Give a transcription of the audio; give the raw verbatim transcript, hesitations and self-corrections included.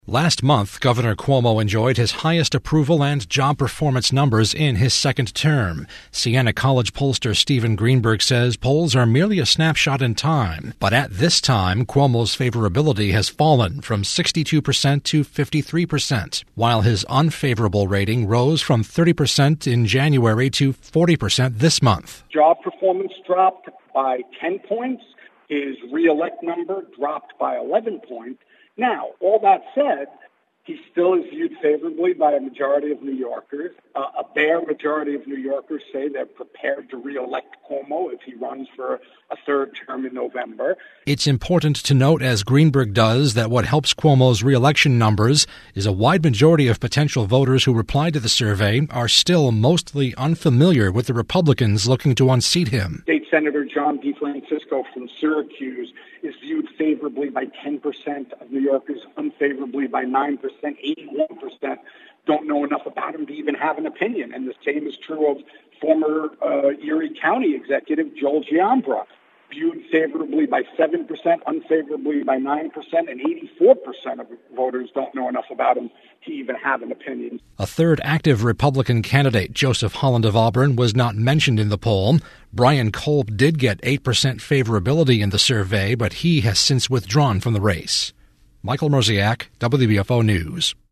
Last month, Governor Cuomo enjoyed his highest approval and job performance numbers in his second term. Siena College pollster Stephen Greenberg says polls are merely a snapshot in time, but at this time, Cuomo's favorability has fallen from sixty-two percent to fifty-three percent, while his unfavorable rating rose from thirty percent in January to forty percent this month. Job performance dropped by ten points. His re-elect number dropped by eleven points. Now, all that said, he still is viewed favorably by a majority of New Yorkers. Uh, a bare majority of New Yorkers say they're prepared to re-elect Cuomo if he runs for a third term in November. It's important to note, as Greenberg does, that what helps Cuomo's re-election numbers is a wide majority of potential voters who replied to the survey are still mostly unfamiliar with the Republicans looking to unseat him. State Senator John DeFrancisco from Syracuse is viewed favorably by ten percent of New Yorkers, unfavorably by nine percent. eighty-one percent don't know enough about him to even have an opinion. And the same is true of former uh, Erie County executive Joel Giambra, viewed favorably by seven percent, unfavorably by nine percent, and eighty-four percent of voters don't know enough about him to even have an opinion. A third active Republican candidate, Joseph Holland of Auburn, was not mentioned in the poll. Brian Kolb did get eight percent favorability in the survey, but he has since withdrawn from the race. Michael Mrziak, W B F O News.